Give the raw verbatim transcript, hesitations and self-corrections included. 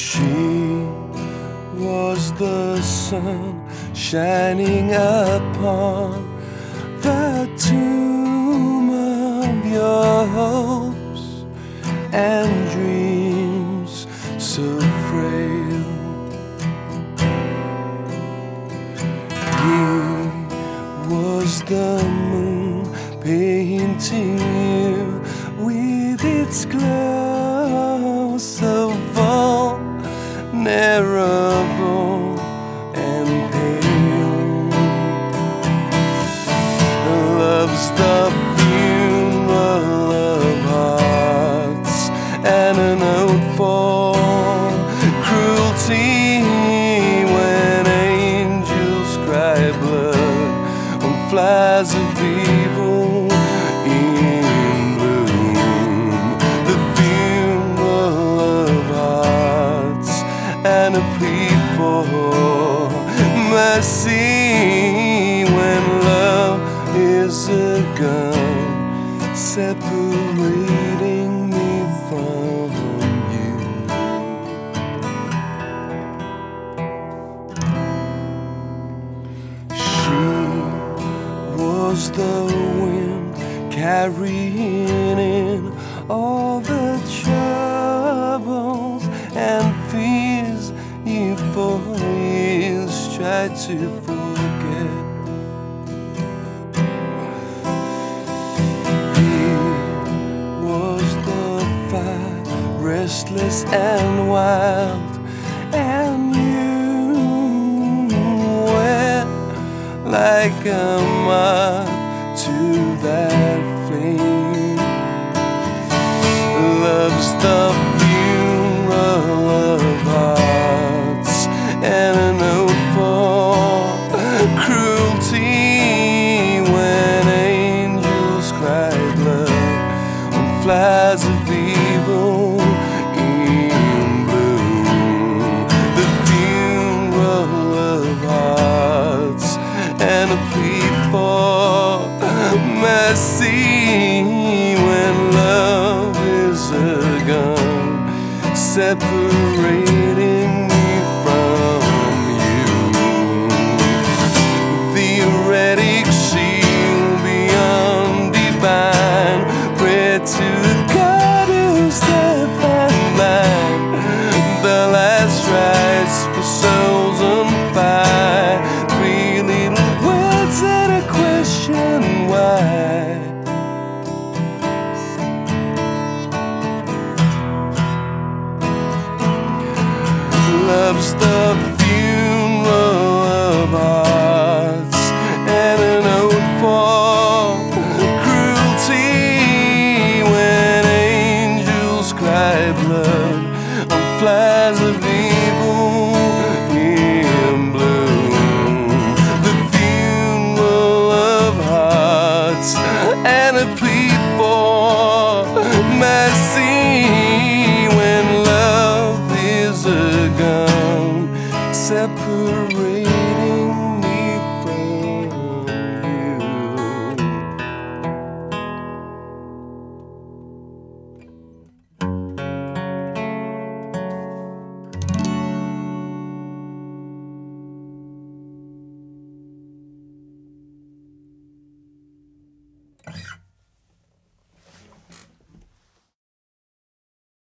She was the sun shining upon the tomb of your hopes and dreams so frail. He was the moon painting you with its glow so vulnerable and pale. Love's the funeral of hearts and a note for cruelty when angels cry blood on flies of evil in bloom. The funeral of hearts and a plea for mercy when love is a gun separating me from you. She was the wind carrying in all the troubles and fears you for years tried to forget. He was the fire, restless and wild, and you went like a moth to that flame. Love's the funeral of hearts and a note for cruelty when angels cry blood on flies of evil in bloom. The funeral of hearts and a plea for mercy when love is a gun separating me from you. The erratic shield beyond divine, pray to God who's deaf and blind. The last rites for souls on fire, three little words and a question why. Love's the funeral of hearts and a note for cruelty when angels cry blood on flies of evil in bloom. The funeral of hearts and a plea for mercy when love is a gun separating